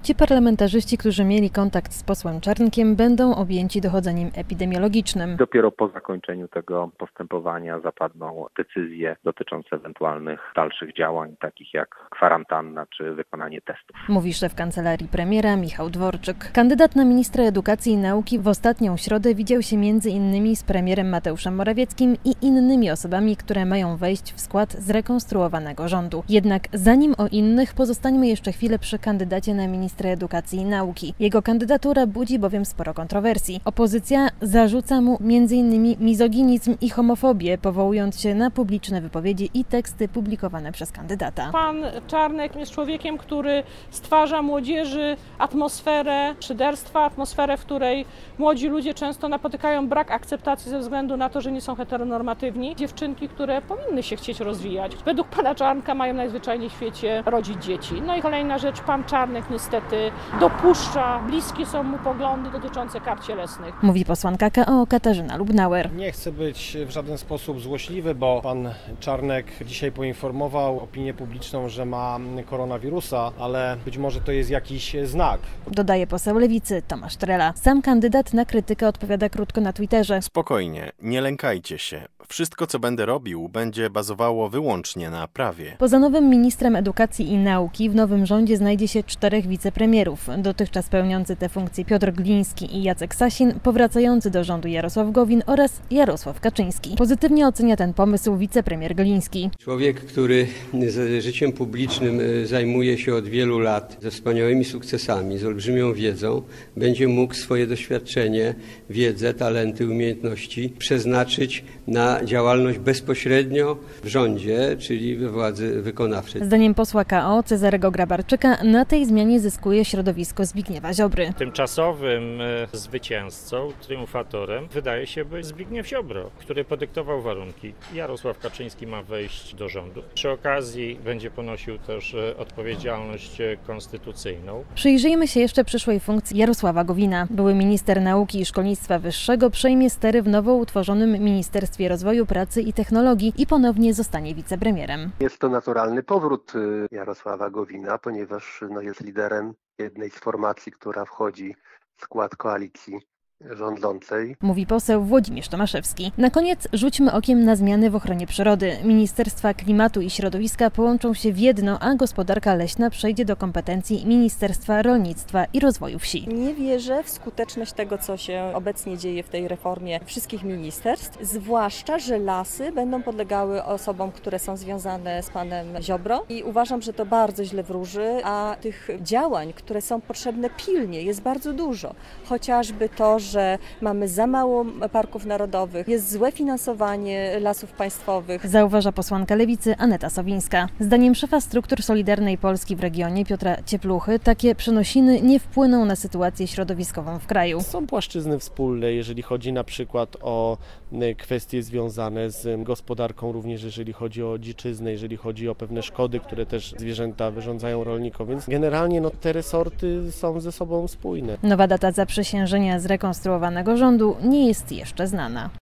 Ci parlamentarzyści, którzy mieli kontakt z posłem Czarnkiem, będą objęci dochodzeniem epidemiologicznym. Dopiero po zakończeniu tego postępowania zapadną decyzje dotyczące ewentualnych dalszych działań, takich jak kwarantanna czy wykonanie testów. Mówi szef kancelarii premiera Michał Dworczyk. Kandydat na ministra edukacji i nauki w ostatnią środę widział się m.in. z premierem Mateuszem Morawieckim i innymi osobami, które mają wejść w skład zrekonstruowanego rządu. Jednak zanim o innych, pozostańmy jeszcze chwilę przy kandydacie na ministra edukacji i nauki. Jego kandydatura budzi bowiem sporo kontrowersji. Opozycja zarzuca mu m.in. mizoginizm i homofobię, powołując się na publiczne wypowiedzi i teksty publikowane przez kandydata. Pan Czarnek jest człowiekiem, który stwarza młodzieży atmosferę szyderstwa, atmosferę, w której młodzi ludzie często napotykają brak akceptacji ze względu na to, że nie są heteronormatywni. Dziewczynki, które powinny się chcieć rozwijać. Według pana Czarnka mają najzwyczajniej w świecie rodzić dzieci. No i kolejna rzecz, pan Czarnek niestety dopuszcza, bliskie są mu poglądy dotyczące kart cielesnych. Mówi posłanka KO Katarzyna Lubnauer. Nie chcę być w żaden sposób złośliwy, bo pan Czarnek dzisiaj poinformował opinię publiczną, że ma koronawirusa, ale być może to jest jakiś znak. Dodaje poseł Lewicy Tomasz Trela. Sam kandydat na krytykę odpowiada krótko na Twitterze. Spokojnie, nie lękajcie się. Wszystko, co będę robił, będzie bazowało wyłącznie na prawie. Poza nowym ministrem edukacji i nauki w nowym rządzie znajdzie się 4 wicepremierów. Dotychczas pełniący te funkcje Piotr Gliński i Jacek Sasin, powracający do rządu Jarosław Gowin oraz Jarosław Kaczyński. Pozytywnie ocenia ten pomysł wicepremier Gliński. Człowiek, który z życiem publicznym zajmuje się od wielu lat, ze wspaniałymi sukcesami, z olbrzymią wiedzą, będzie mógł swoje doświadczenie, wiedzę, talenty, umiejętności przeznaczyć na działalność bezpośrednio w rządzie, czyli we władzy wykonawczej. Zdaniem posła KO Cezarego Grabarczyka na tej zmianie zyskuje środowisko Zbigniewa Ziobry. Tymczasowym zwycięzcą, triumfatorem wydaje się być Zbigniew Ziobro, który podyktował warunki. Jarosław Kaczyński ma wejść do rządu. Przy okazji będzie ponosił też odpowiedzialność konstytucyjną. Przyjrzyjmy się jeszcze przyszłej funkcji Jarosława Gowina. Były minister nauki i szkolnictwa wyższego przejmie stery w nowo utworzonym Ministerstwie Rozwoju, Pracy i Technologii i ponownie zostanie wicepremierem. Jest to naturalny powrót Jarosława Gowina, ponieważ jest liderem jednej z formacji, która wchodzi w skład koalicji rządzącej. Mówi poseł Włodzimierz Tomaszewski. Na koniec rzućmy okiem na zmiany w ochronie przyrody. Ministerstwa Klimatu i Środowiska połączą się w jedno, a gospodarka leśna przejdzie do kompetencji Ministerstwa Rolnictwa i Rozwoju Wsi. Nie wierzę w skuteczność tego, co się obecnie dzieje w tej reformie wszystkich ministerstw, zwłaszcza, że lasy będą podlegały osobom, które są związane z panem Ziobro i uważam, że to bardzo źle wróży, a tych działań, które są potrzebne pilnie, jest bardzo dużo. Chociażby to, że mamy za mało parków narodowych, jest złe finansowanie lasów państwowych. Zauważa posłanka Lewicy Aneta Sowińska. Zdaniem szefa struktur Solidarnej Polski w regionie Piotra Ciepluchy takie przenosiny nie wpłyną na sytuację środowiskową w kraju. Są płaszczyzny wspólne, jeżeli chodzi na przykład o kwestie związane z gospodarką, również jeżeli chodzi o dziczyznę, jeżeli chodzi o pewne szkody, które też zwierzęta wyrządzają rolnikom, więc generalnie te resorty są ze sobą spójne. Nowa data zaprzysiężenia zrekonstruowanego rządu nie jest jeszcze znana.